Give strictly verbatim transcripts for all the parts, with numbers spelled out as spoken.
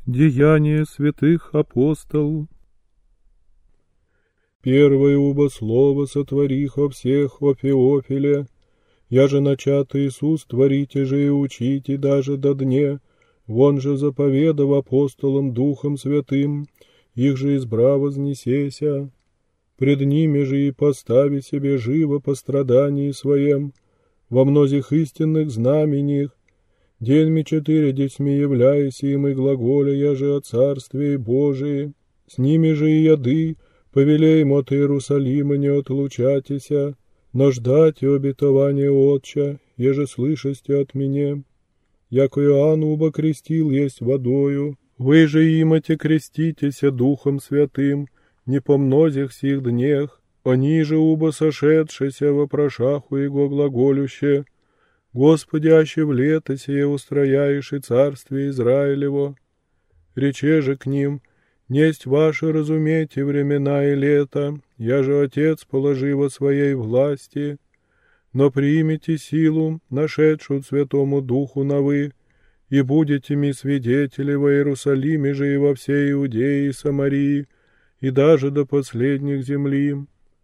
Деяния святых апостол. Первое убо слово сотворих о всех о Феофиле, я же начат Иисус творите же и учите даже до дне, вон же заповедав апостолам Духом Святым, их же избра вознесеся, пред ними же и постави себе живо по страдании своем, во многих истинных знамениях, деньми четыредесьми являясь им и глаголя я же о Царстве Божии, с ними же и яды, повелеем от Иерусалима не отлучатися, но ждать и обетование Отча, еже слышасте от меня. Яко Иоанн убо крестил есть водою, вы же имате креститеся Духом Святым, не по многих сих днях, они же убо сошедшися вопрошаху его глаголюще, Господи, аще в лето сие устрояешь и царствие Израилево. Рече же к ним, несть ваше разумейте времена и лета, я же Отец положи во своей власти, но примите силу, нашедшую Святому Духу на вы, и будете ми свидетели во Иерусалиме же и во всей Иудее и Самарии, и даже до последних земли.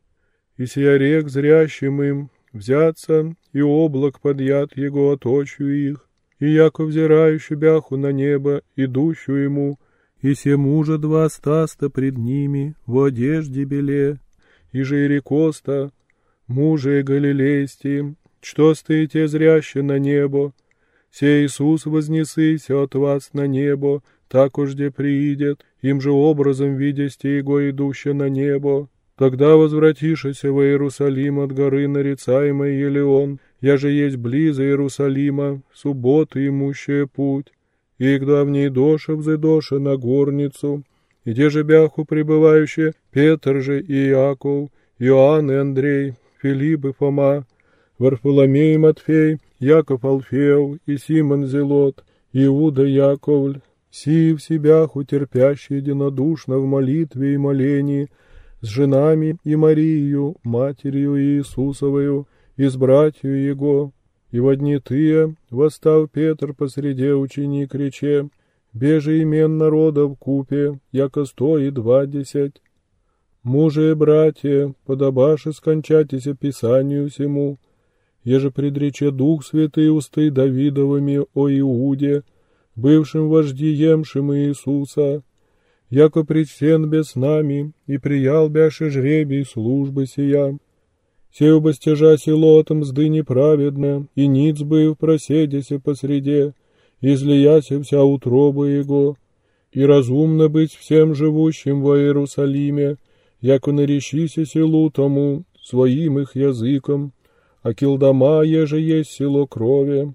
И сия рек зрящим им, взяться, и облак подъят его оточью их, и яко взирающий бяху на небо, идущую ему, и се мужа два стаста пред ними, в одежде беле, и же и рекоста, мужа и галилейсти, что стоите зряще на небо, се Иисус вознесыся от вас на небо, так уж где приидет, им же образом видясте его идуще на небо. Тогда возвратишися во Иерусалим от горы нарицаемой Елеон, я же есть близо Иерусалима, субботы имущая путь, и когда в ней доша взыдоша на горницу, и где же бяху пребывающие Петр же и Иаков, Иоанн и Андрей, Филипп и Фома, Варфоломей и Матфей, Яков Алфеев и Симон Зелот, Иуда Яковль, сии в себяху терпящие единодушно в молитве и молении, с женами и Марию, матерью Иисусовою, и с братью Его. И во дни тыя, восстав Петр посреди ученик рече, беже имен народа в купе, яко сто и двадцать. Мужи и братья, подобаше скончатися Писанию сему, еже предрече Дух Святый усты Давидовыми о Иуде, бывшим вождиемшим Иисуса, яко предстен без нами, и приял бяше жребий службы сия. Сей обостяжа село мзды неправедно, и ниц быв проседяся посреде, излияся вся утроба его, и разумно быть всем живущим во Иерусалиме, яко наречися селу тому своим их языком, а килдома еже есть село крови.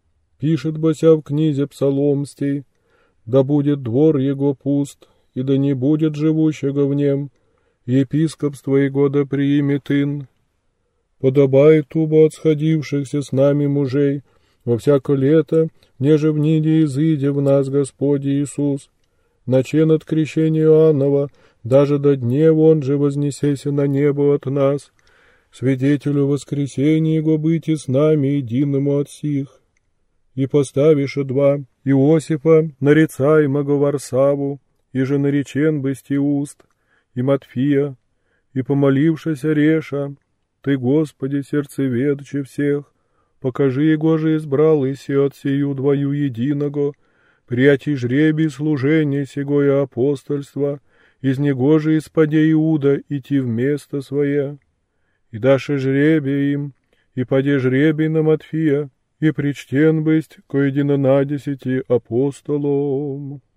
Пишет бося в книзе псаломстей, да будет двор его пуст, и да не будет живущего в нем, епископство его да приимет ин. Подобает тубо от сходившихся с нами мужей, во всяко лето, неже в ниде изыде в нас Господь Иисус, начен от крещения Иоаннова, даже до дне он же вознесеся на небо от нас, свидетелю воскресения его быть и с нами единому от сих. И поставиша два Иосифа, нарицаемого Варсаву, и же наречен бысти уст, и Матфия, и помолившися Реша, Ты, Господи, сердцеведче всех, покажи его же избрал иси от сию двою единого, прияти жребий служения сего и апостольства, из него же испаде Иуда идти в место свое. И даше жребий им, и паде жребий на Матфия, и причтен бысть ко единонадесяти апостолом.